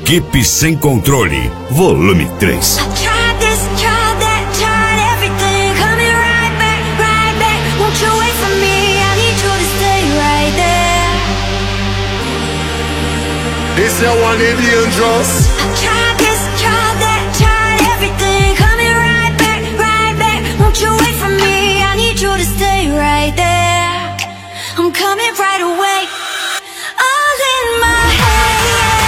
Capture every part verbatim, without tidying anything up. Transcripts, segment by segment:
Equipe Sem Controle, volume três. This your one in dangerous. I tried this, tried that, tried everything. Coming right back, right back. Won't you wait for me? I need you to stay right there. I'm coming right away. All in my head.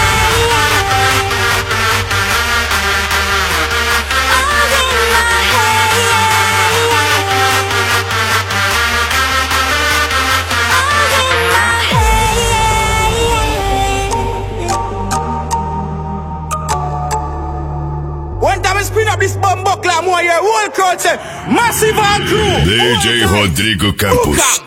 All in my head. All in my head. One time I spin up this bomb buckler, I'm your whole crowd say, Massive and crew. D J Rodrigo Campos.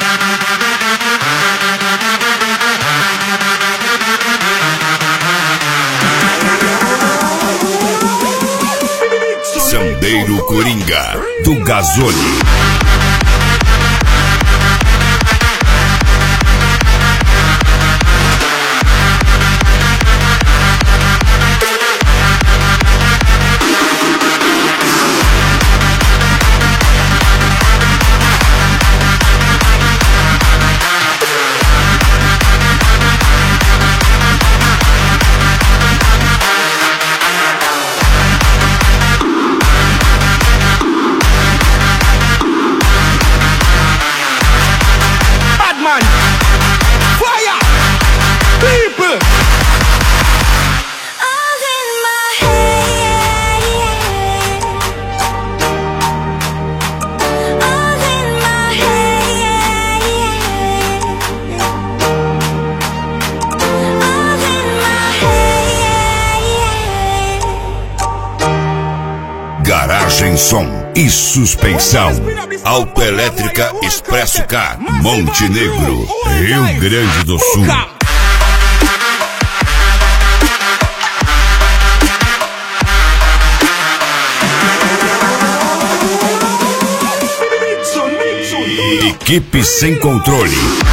Sambeiro Coringa, do Gasoli. Garagem Som e Suspensão. Autoelétrica Expresso K, Montenegro, Rio Grande do Sul. Equipe Sem Controle.